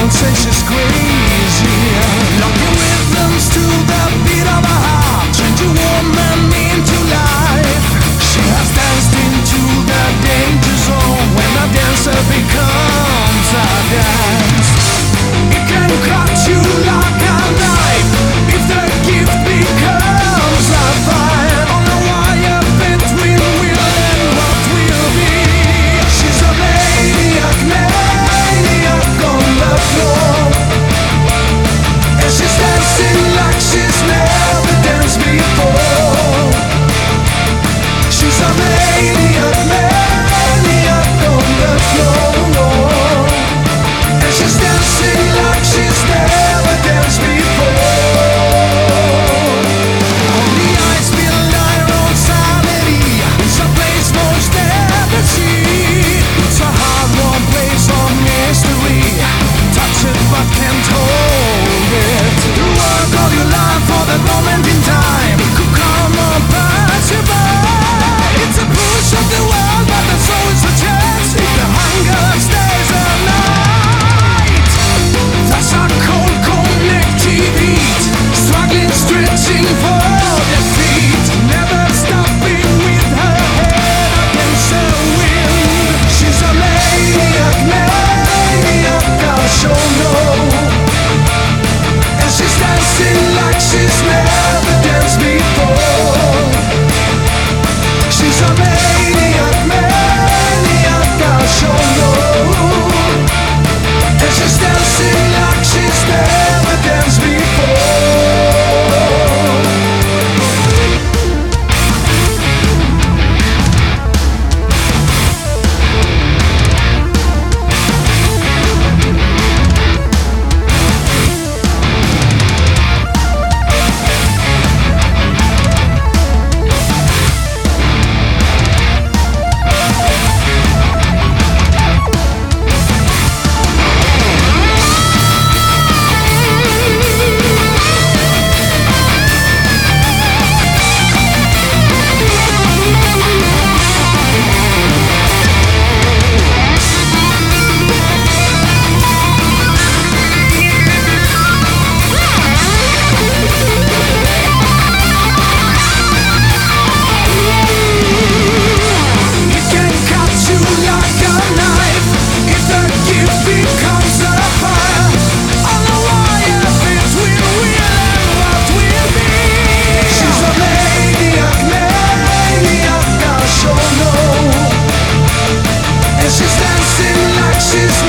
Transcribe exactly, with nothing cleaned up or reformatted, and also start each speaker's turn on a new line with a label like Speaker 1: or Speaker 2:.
Speaker 1: Don't say she's crazy. Locking rhythms to the beat of a heart, change a woman into life. She has danced into the danger zone when a dancer becomes a dance. It can cut you like a knife if the gift becomes a fire. On a wire between will and what will be. She's a maniac, maniac on the floor, and she's dancing like she's never danced before. She's a maniac, maniac on the floor, and she's dancing like she's never danced before. On the ice below our own sanity, it's a place most never see. It's a hard-won place of mystery. Touch it but can't hold it. You work all your life for that moment in time. It could come or pass you by. It's a push of the world, but that's always a chance if the hunger stays alive. That's our cold connected heat, struggling, stretching for defeat, never stopping with her head against the wind. She's a maniac, maniac, I'll show no, and she's dancing like she's never danced before. She's a maniac, maniac, I'll show no, and she's dancing like she's never danced before. She's dancing like she's